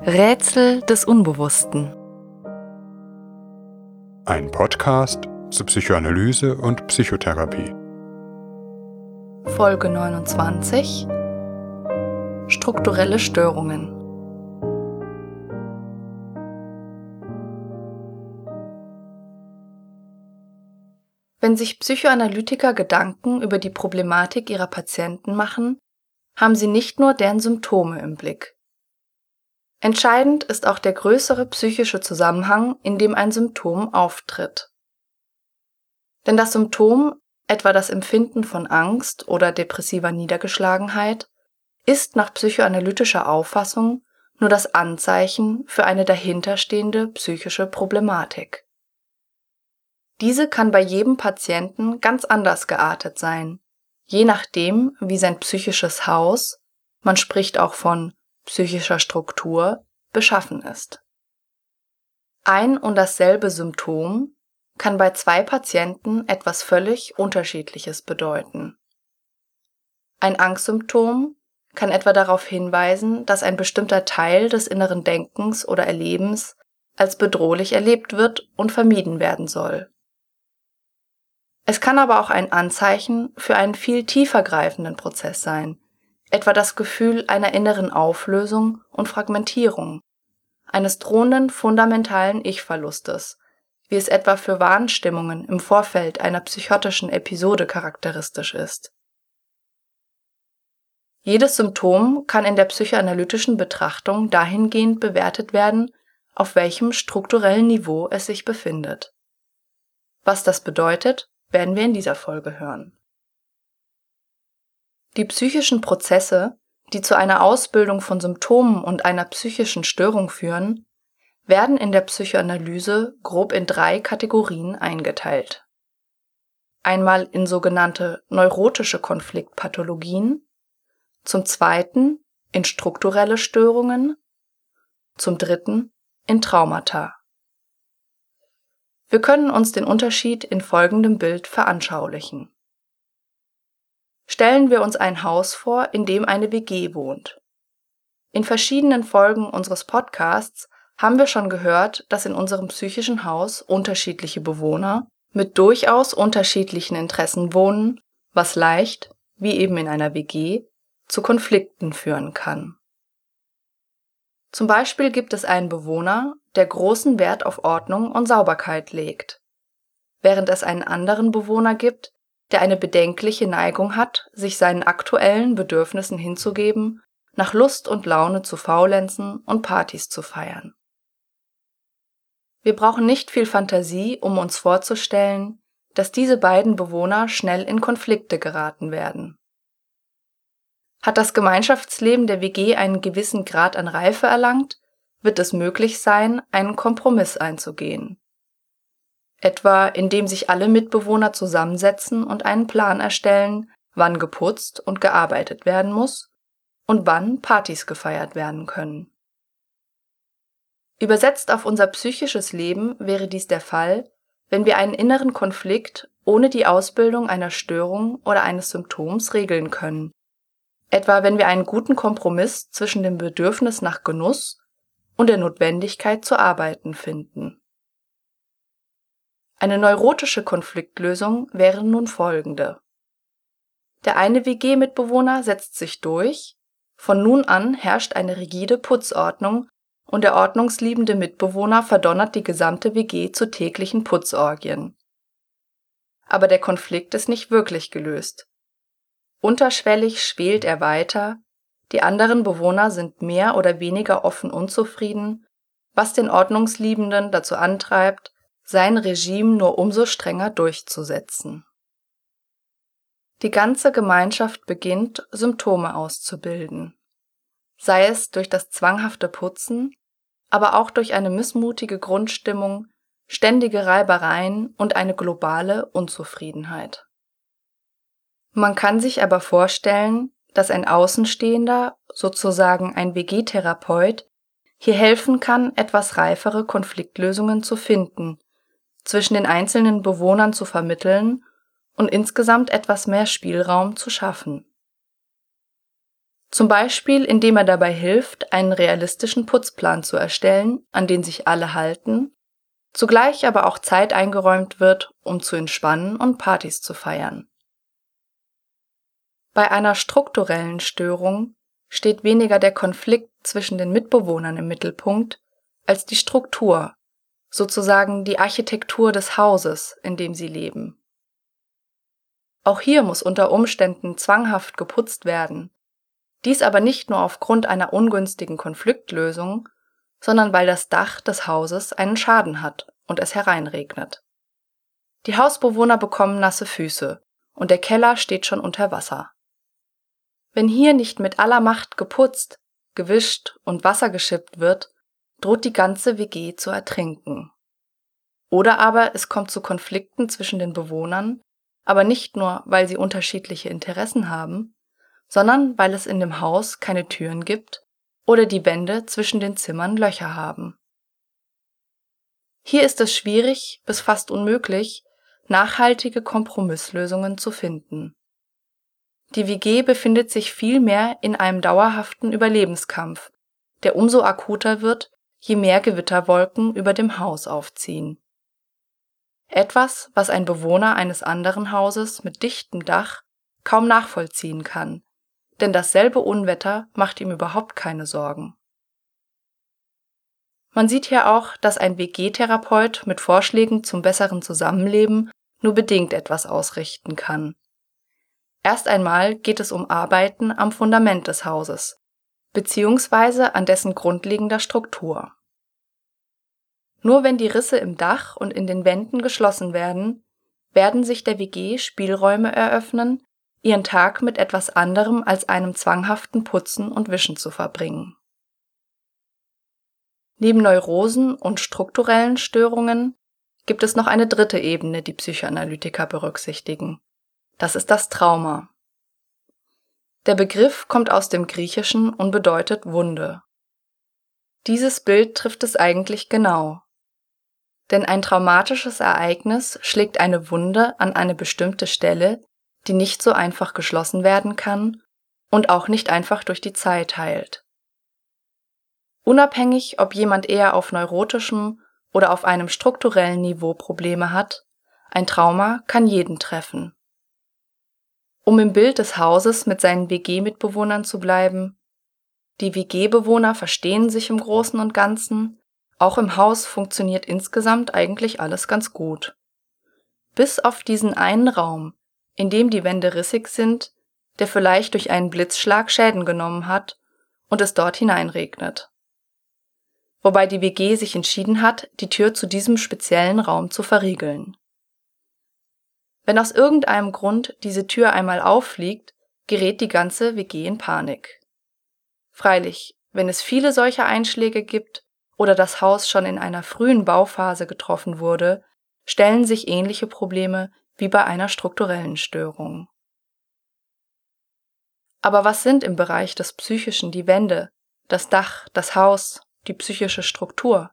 Rätsel des Unbewussten. Ein Podcast zu Psychoanalyse und Psychotherapie. Folge 29: Strukturelle Störungen. Wenn sich Psychoanalytiker Gedanken über die Problematik ihrer Patienten machen, haben sie nicht nur deren Symptome im Blick. Entscheidend ist auch der größere psychische Zusammenhang, in dem ein Symptom auftritt. Denn das Symptom, etwa das Empfinden von Angst oder depressiver Niedergeschlagenheit, ist nach psychoanalytischer Auffassung nur das Anzeichen für eine dahinterstehende psychische Problematik. Diese kann bei jedem Patienten ganz anders geartet sein, je nachdem, wie sein psychisches Haus, man spricht auch von psychischer Struktur, beschaffen ist. Ein und dasselbe Symptom kann bei zwei Patienten etwas völlig Unterschiedliches bedeuten. Ein Angstsymptom kann etwa darauf hinweisen, dass ein bestimmter Teil des inneren Denkens oder Erlebens als bedrohlich erlebt wird und vermieden werden soll. Es kann aber auch ein Anzeichen für einen viel tiefer greifenden Prozess sein, etwa das Gefühl einer inneren Auflösung und Fragmentierung, eines drohenden fundamentalen Ich-Verlustes, wie es etwa für Wahnstimmungen im Vorfeld einer psychotischen Episode charakteristisch ist. Jedes Symptom kann in der psychoanalytischen Betrachtung dahingehend bewertet werden, auf welchem strukturellen Niveau es sich befindet. Was das bedeutet, werden wir in dieser Folge hören. Die psychischen Prozesse, die zu einer Ausbildung von Symptomen und einer psychischen Störung führen, werden in der Psychoanalyse grob in 3 Kategorien eingeteilt. Einmal in sogenannte neurotische Konfliktpathologien, zum zweiten in strukturelle Störungen, zum dritten in Traumata. Wir können uns den Unterschied in folgendem Bild veranschaulichen. Stellen wir uns ein Haus vor, in dem eine WG wohnt. In verschiedenen Folgen unseres Podcasts haben wir schon gehört, dass in unserem psychischen Haus unterschiedliche Bewohner mit durchaus unterschiedlichen Interessen wohnen, was leicht, wie eben in einer WG, zu Konflikten führen kann. Zum Beispiel gibt es einen Bewohner, der großen Wert auf Ordnung und Sauberkeit legt, während es einen anderen Bewohner gibt, der eine bedenkliche Neigung hat, sich seinen aktuellen Bedürfnissen hinzugeben, nach Lust und Laune zu faulenzen und Partys zu feiern. Wir brauchen nicht viel Fantasie, um uns vorzustellen, dass diese beiden Bewohner schnell in Konflikte geraten werden. Hat das Gemeinschaftsleben der WG einen gewissen Grad an Reife erlangt, wird es möglich sein, einen Kompromiss einzugehen. Etwa indem sich alle Mitbewohner zusammensetzen und einen Plan erstellen, wann geputzt und gearbeitet werden muss und wann Partys gefeiert werden können. Übersetzt auf unser psychisches Leben wäre dies der Fall, wenn wir einen inneren Konflikt ohne die Ausbildung einer Störung oder eines Symptoms regeln können. Etwa wenn wir einen guten Kompromiss zwischen dem Bedürfnis nach Genuss und der Notwendigkeit zu arbeiten finden. Eine neurotische Konfliktlösung wäre nun folgende. Der eine WG-Mitbewohner setzt sich durch, von nun an herrscht eine rigide Putzordnung und der ordnungsliebende Mitbewohner verdonnert die gesamte WG zu täglichen Putzorgien. Aber der Konflikt ist nicht wirklich gelöst. Unterschwellig schwelt er weiter, die anderen Bewohner sind mehr oder weniger offen unzufrieden, was den Ordnungsliebenden dazu antreibt, sein Regime nur umso strenger durchzusetzen. Die ganze Gemeinschaft beginnt, Symptome auszubilden. Sei es durch das zwanghafte Putzen, aber auch durch eine missmutige Grundstimmung, ständige Reibereien und eine globale Unzufriedenheit. Man kann sich aber vorstellen, dass ein Außenstehender, sozusagen ein WG-Therapeut, hier helfen kann, etwas reifere Konfliktlösungen zu finden, zwischen den einzelnen Bewohnern zu vermitteln und insgesamt etwas mehr Spielraum zu schaffen. Zum Beispiel, indem er dabei hilft, einen realistischen Putzplan zu erstellen, an den sich alle halten, zugleich aber auch Zeit eingeräumt wird, um zu entspannen und Partys zu feiern. Bei einer strukturellen Störung steht weniger der Konflikt zwischen den Mitbewohnern im Mittelpunkt als die Struktur, sozusagen die Architektur des Hauses, in dem sie leben. Auch hier muss unter Umständen zwanghaft geputzt werden, dies aber nicht nur aufgrund einer ungünstigen Konfliktlösung, sondern weil das Dach des Hauses einen Schaden hat und es hereinregnet. Die Hausbewohner bekommen nasse Füße und der Keller steht schon unter Wasser. Wenn hier nicht mit aller Macht geputzt, gewischt und Wasser geschippt wird, droht die ganze WG zu ertrinken. Oder aber es kommt zu Konflikten zwischen den Bewohnern, aber nicht nur, weil sie unterschiedliche Interessen haben, sondern weil es in dem Haus keine Türen gibt oder die Wände zwischen den Zimmern Löcher haben. Hier ist es schwierig bis fast unmöglich, nachhaltige Kompromisslösungen zu finden. Die WG befindet sich vielmehr in einem dauerhaften Überlebenskampf, der umso akuter wird, je mehr Gewitterwolken über dem Haus aufziehen. Etwas, was ein Bewohner eines anderen Hauses mit dichtem Dach kaum nachvollziehen kann, denn dasselbe Unwetter macht ihm überhaupt keine Sorgen. Man sieht hier auch, dass ein WG-Therapeut mit Vorschlägen zum besseren Zusammenleben nur bedingt etwas ausrichten kann. Erst einmal geht es um Arbeiten am Fundament des Hauses, beziehungsweise an dessen grundlegender Struktur. Nur wenn die Risse im Dach und in den Wänden geschlossen werden, werden sich der WG Spielräume eröffnen, ihren Tag mit etwas anderem als einem zwanghaften Putzen und Wischen zu verbringen. Neben Neurosen und strukturellen Störungen gibt es noch eine dritte Ebene, die Psychoanalytiker berücksichtigen. Das ist das Trauma. Der Begriff kommt aus dem Griechischen und bedeutet Wunde. Dieses Bild trifft es eigentlich genau. Denn ein traumatisches Ereignis schlägt eine Wunde an eine bestimmte Stelle, die nicht so einfach geschlossen werden kann und auch nicht einfach durch die Zeit heilt. Unabhängig, ob jemand eher auf neurotischem oder auf einem strukturellen Niveau Probleme hat, ein Trauma kann jeden treffen. Um im Bild des Hauses mit seinen WG-Mitbewohnern zu bleiben: Die WG-Bewohner verstehen sich im Großen und Ganzen, auch im Haus funktioniert insgesamt eigentlich alles ganz gut. Bis auf diesen einen Raum, in dem die Wände rissig sind, der vielleicht durch einen Blitzschlag Schäden genommen hat und es dort hineinregnet. Wobei die WG sich entschieden hat, die Tür zu diesem speziellen Raum zu verriegeln. Wenn aus irgendeinem Grund diese Tür einmal auffliegt, gerät die ganze WG in Panik. Freilich, wenn es viele solcher Einschläge gibt oder das Haus schon in einer frühen Bauphase getroffen wurde, stellen sich ähnliche Probleme wie bei einer strukturellen Störung. Aber was sind im Bereich des Psychischen die Wände, das Dach, das Haus, die psychische Struktur?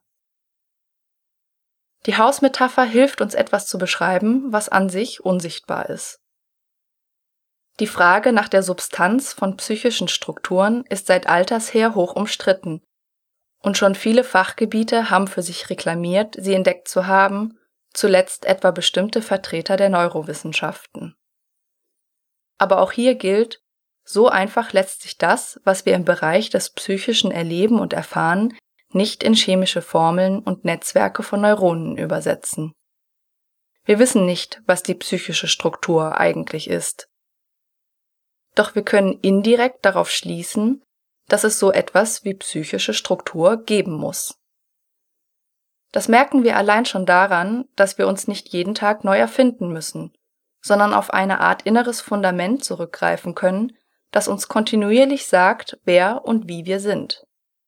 Die Hausmetapher hilft uns etwas zu beschreiben, was an sich unsichtbar ist. Die Frage nach der Substanz von psychischen Strukturen ist seit alters her hoch umstritten, und schon viele Fachgebiete haben für sich reklamiert, sie entdeckt zu haben, zuletzt etwa bestimmte Vertreter der Neurowissenschaften. Aber auch hier gilt, so einfach lässt sich das, was wir im Bereich des Psychischen erleben und erfahren, nicht in chemische Formeln und Netzwerke von Neuronen übersetzen. Wir wissen nicht, was die psychische Struktur eigentlich ist. Doch wir können indirekt darauf schließen, dass es so etwas wie psychische Struktur geben muss. Das merken wir allein schon daran, dass wir uns nicht jeden Tag neu erfinden müssen, sondern auf eine Art inneres Fundament zurückgreifen können, das uns kontinuierlich sagt, wer und wie wir sind.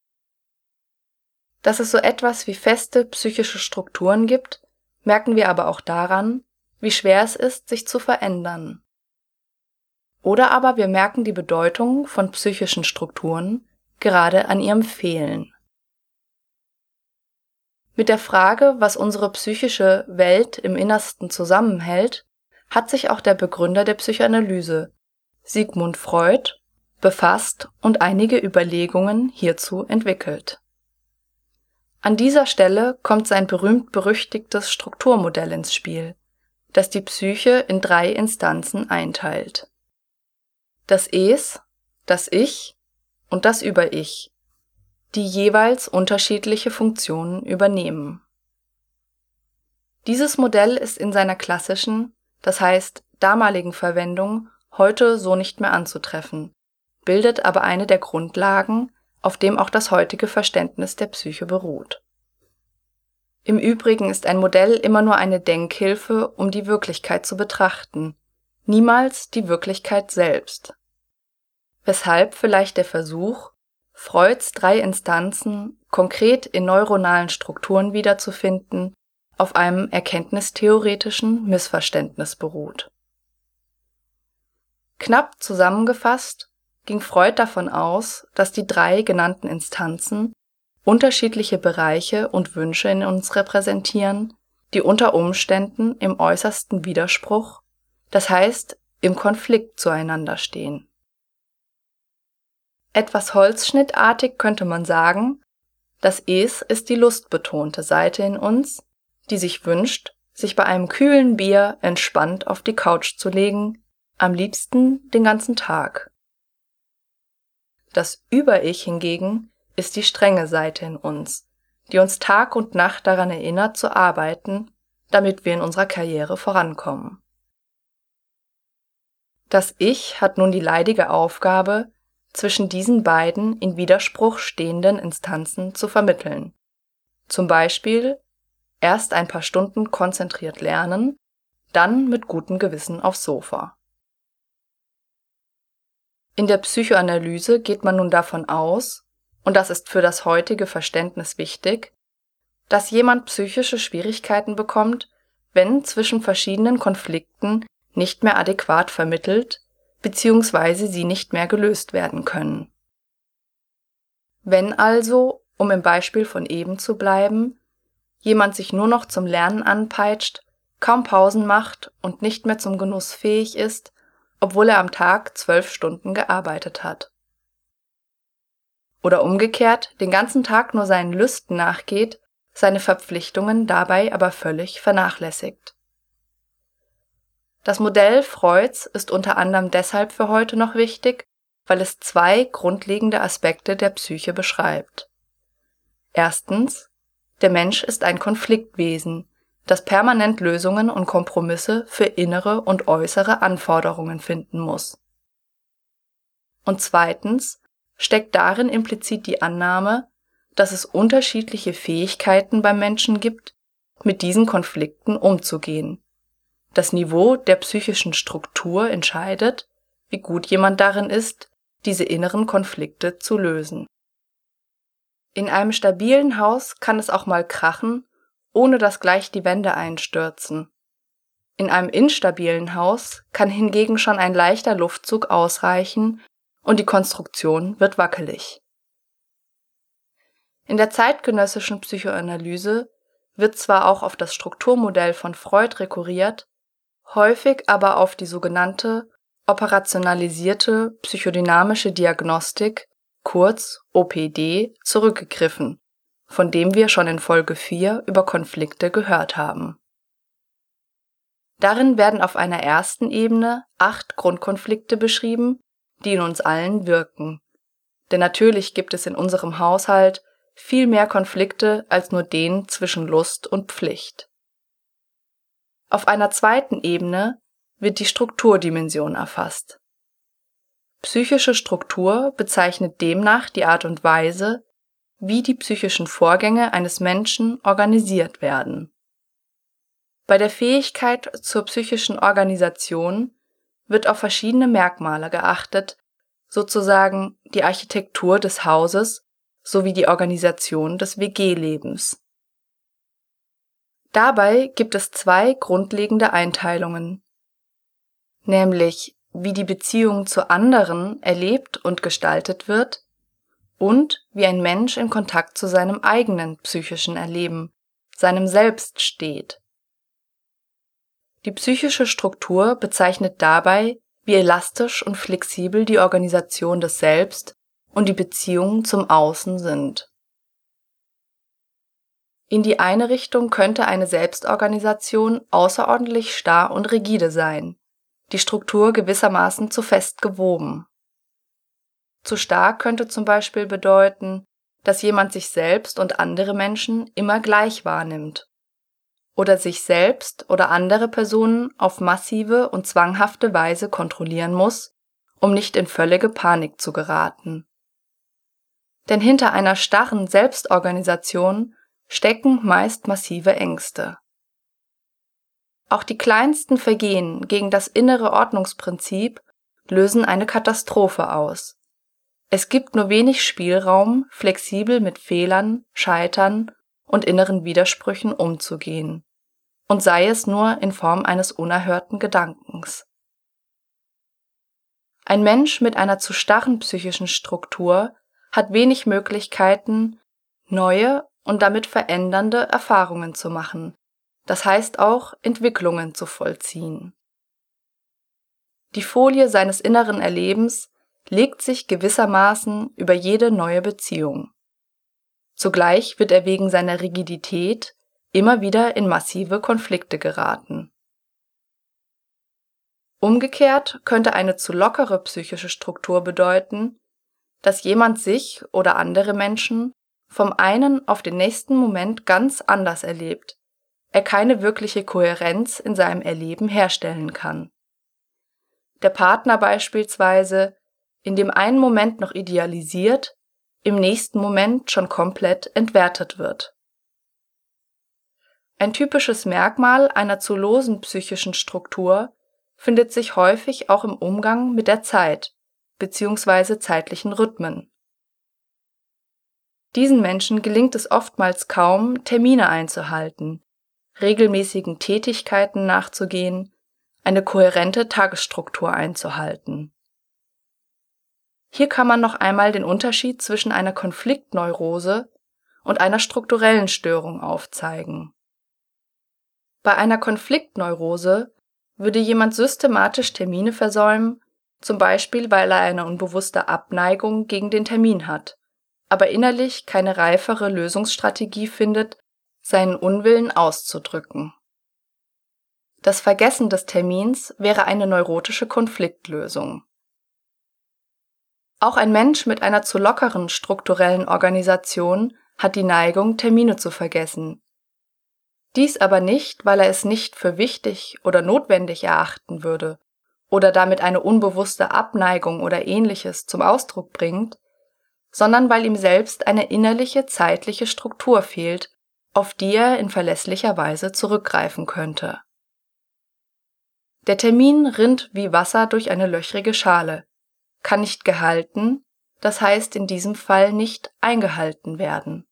Dass es so etwas wie feste psychische Strukturen gibt, merken wir aber auch daran, wie schwer es ist, sich zu verändern. Oder aber wir merken die Bedeutung von psychischen Strukturen gerade an ihrem Fehlen. Mit der Frage, was unsere psychische Welt im Innersten zusammenhält, hat sich auch der Begründer der Psychoanalyse, Sigmund Freud, befasst und einige Überlegungen hierzu entwickelt. An dieser Stelle kommt sein berühmt-berüchtigtes Strukturmodell ins Spiel, das die Psyche in 3 Instanzen einteilt: das Es, das Ich und das Über-Ich, die jeweils unterschiedliche Funktionen übernehmen. Dieses Modell ist in seiner klassischen, das heißt damaligen Verwendung heute so nicht mehr anzutreffen, bildet aber eine der Grundlagen, auf dem auch das heutige Verständnis der Psyche beruht. Im Übrigen ist ein Modell immer nur eine Denkhilfe, um die Wirklichkeit zu betrachten, niemals die Wirklichkeit selbst. Weshalb vielleicht der Versuch, Freuds 3 Instanzen konkret in neuronalen Strukturen wiederzufinden, auf einem erkenntnistheoretischen Missverständnis beruht. Knapp zusammengefasst ging Freud davon aus, dass die 3 genannten Instanzen unterschiedliche Bereiche und Wünsche in uns repräsentieren, die unter Umständen im äußersten Widerspruch, das heißt im Konflikt zueinander stehen. Etwas holzschnittartig könnte man sagen, das Es ist die lustbetonte Seite in uns, die sich wünscht, sich bei einem kühlen Bier entspannt auf die Couch zu legen, am liebsten den ganzen Tag. Das Über-Ich hingegen ist die strenge Seite in uns, die uns Tag und Nacht daran erinnert zu arbeiten, damit wir in unserer Karriere vorankommen. Das Ich hat nun die leidige Aufgabe, zwischen diesen beiden in Widerspruch stehenden Instanzen zu vermitteln. Zum Beispiel erst ein paar Stunden konzentriert lernen, dann mit gutem Gewissen aufs Sofa. In der Psychoanalyse geht man nun davon aus, und das ist für das heutige Verständnis wichtig, dass jemand psychische Schwierigkeiten bekommt, wenn zwischen verschiedenen Konflikten nicht mehr adäquat vermittelt bzw. sie nicht mehr gelöst werden können. Wenn also, um im Beispiel von eben zu bleiben, jemand sich nur noch zum Lernen anpeitscht, kaum Pausen macht und nicht mehr zum Genuss fähig ist, obwohl er am Tag 12 Stunden gearbeitet hat. Oder umgekehrt den ganzen Tag nur seinen Lüsten nachgeht, seine Verpflichtungen dabei aber völlig vernachlässigt. Das Modell Freuds ist unter anderem deshalb für heute noch wichtig, weil es 2 grundlegende Aspekte der Psyche beschreibt. Erstens, der Mensch ist ein Konfliktwesen, das permanent Lösungen und Kompromisse für innere und äußere Anforderungen finden muss. Und zweitens steckt darin implizit die Annahme, dass es unterschiedliche Fähigkeiten beim Menschen gibt, mit diesen Konflikten umzugehen. Das Niveau der psychischen Struktur entscheidet, wie gut jemand darin ist, diese inneren Konflikte zu lösen. In einem stabilen Haus kann es auch mal krachen, ohne dass gleich die Wände einstürzen. In einem instabilen Haus kann hingegen schon ein leichter Luftzug ausreichen und die Konstruktion wird wackelig. In der zeitgenössischen Psychoanalyse wird zwar auch auf das Strukturmodell von Freud rekurriert, häufig aber auf die sogenannte operationalisierte psychodynamische Diagnostik, kurz OPD, zurückgegriffen, von dem wir schon in Folge 4 über Konflikte gehört haben. Darin werden auf einer ersten Ebene 8 Grundkonflikte beschrieben, die in uns allen wirken. Denn natürlich gibt es in unserem Haushalt viel mehr Konflikte als nur den zwischen Lust und Pflicht. Auf einer zweiten Ebene wird die Strukturdimension erfasst. Psychische Struktur bezeichnet demnach die Art und Weise, wie die psychischen Vorgänge eines Menschen organisiert werden. Bei der Fähigkeit zur psychischen Organisation wird auf verschiedene Merkmale geachtet, sozusagen die Architektur des Hauses sowie die Organisation des WG-Lebens. Dabei gibt es 2 grundlegende Einteilungen, nämlich wie die Beziehung zu anderen erlebt und gestaltet wird und wie ein Mensch in Kontakt zu seinem eigenen psychischen Erleben, seinem Selbst steht. Die psychische Struktur bezeichnet dabei wie elastisch und flexibel die Organisation des Selbst und die Beziehungen zum Außen sind. In die eine Richtung könnte eine Selbstorganisation außerordentlich starr und rigide sein, die Struktur gewissermaßen zu fest gewoben. Zu stark könnte zum Beispiel bedeuten, dass jemand sich selbst und andere Menschen immer gleich wahrnimmt oder sich selbst oder andere Personen auf massive und zwanghafte Weise kontrollieren muss, um nicht in völlige Panik zu geraten. Denn hinter einer starren Selbstorganisation stecken meist massive Ängste. Auch die kleinsten Vergehen gegen das innere Ordnungsprinzip lösen eine Katastrophe aus. Es gibt nur wenig Spielraum, flexibel mit Fehlern, Scheitern und inneren Widersprüchen umzugehen, und sei es nur in Form eines unerhörten Gedankens. Ein Mensch mit einer zu starren psychischen Struktur hat wenig Möglichkeiten, neue und damit verändernde Erfahrungen zu machen, das heißt auch Entwicklungen zu vollziehen. Die Folie seines inneren Erlebens legt sich gewissermaßen über jede neue Beziehung. Zugleich wird er wegen seiner Rigidität immer wieder in massive Konflikte geraten. Umgekehrt könnte eine zu lockere psychische Struktur bedeuten, dass jemand sich oder andere Menschen vom einen auf den nächsten Moment ganz anders erlebt, er keine wirkliche Kohärenz in seinem Erleben herstellen kann. Der Partner beispielsweise in dem einen Moment noch idealisiert, im nächsten Moment schon komplett entwertet wird. Ein typisches Merkmal einer zu losen psychischen Struktur findet sich häufig auch im Umgang mit der Zeit bzw. zeitlichen Rhythmen. Diesen Menschen gelingt es oftmals kaum, Termine einzuhalten, regelmäßigen Tätigkeiten nachzugehen, eine kohärente Tagesstruktur einzuhalten. Hier kann man noch einmal den Unterschied zwischen einer Konfliktneurose und einer strukturellen Störung aufzeigen. Bei einer Konfliktneurose würde jemand systematisch Termine versäumen, zum Beispiel weil er eine unbewusste Abneigung gegen den Termin hat, aber innerlich keine reifere Lösungsstrategie findet, seinen Unwillen auszudrücken. Das Vergessen des Termins wäre eine neurotische Konfliktlösung. Auch ein Mensch mit einer zu lockeren strukturellen Organisation hat die Neigung, Termine zu vergessen. Dies aber nicht, weil er es nicht für wichtig oder notwendig erachten würde oder damit eine unbewusste Abneigung oder Ähnliches zum Ausdruck bringt, sondern weil ihm selbst eine innerliche zeitliche Struktur fehlt, auf die er in verlässlicher Weise zurückgreifen könnte. Der Termin rinnt wie Wasser durch eine löchrige Schale, kann nicht gehalten, das heißt in diesem Fall nicht eingehalten werden.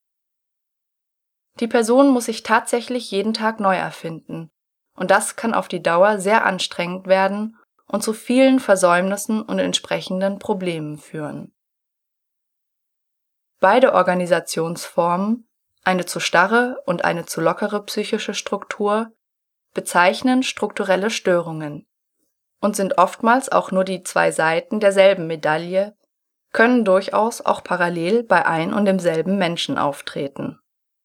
Die Person muss sich tatsächlich jeden Tag neu erfinden, und das kann auf die Dauer sehr anstrengend werden und zu vielen Versäumnissen und entsprechenden Problemen führen. Beide Organisationsformen, eine zu starre und eine zu lockere psychische Struktur, bezeichnen strukturelle Störungen und sind oftmals auch nur die zwei Seiten derselben Medaille, können durchaus auch parallel bei ein und demselben Menschen auftreten.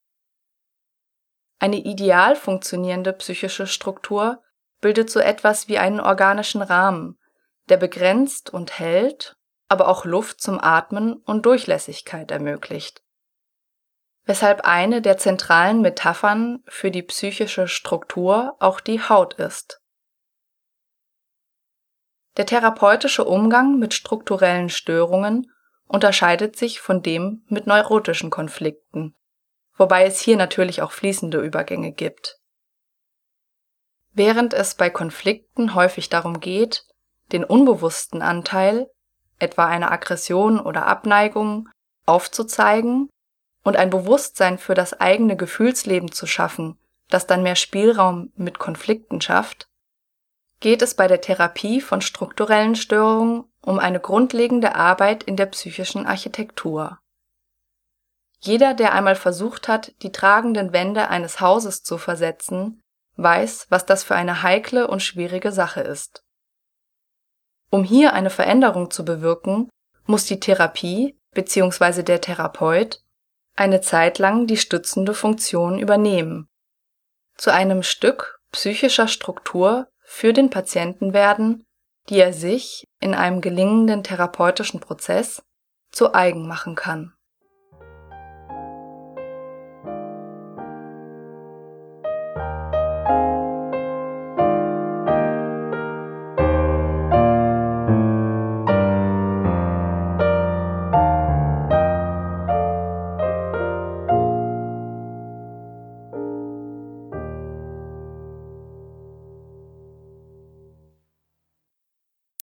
Eine ideal funktionierende psychische Struktur bildet so etwas wie einen organischen Rahmen, der begrenzt und hält, aber auch Luft zum Atmen und Durchlässigkeit ermöglicht. Weshalb eine der zentralen Metaphern für die psychische Struktur auch die Haut ist. Der therapeutische Umgang mit strukturellen Störungen unterscheidet sich von dem mit neurotischen Konflikten, wobei es hier natürlich auch fließende Übergänge gibt. Während es bei Konflikten häufig darum geht, den unbewussten Anteil, etwa eine Aggression oder Abneigung, aufzuzeigen und ein Bewusstsein für das eigene Gefühlsleben zu schaffen, das dann mehr Spielraum mit Konflikten schafft, geht es bei der Therapie von strukturellen Störungen um eine grundlegende Arbeit in der psychischen Architektur. Jeder, der einmal versucht hat, die tragenden Wände eines Hauses zu versetzen, weiß, was das für eine heikle und schwierige Sache ist. Um hier eine Veränderung zu bewirken, muss die Therapie bzw. der Therapeut eine Zeit lang die stützende Funktion übernehmen, zu einem Stück psychischer Struktur für den Patienten werden, die er sich in einem gelingenden therapeutischen Prozess zu eigen machen kann.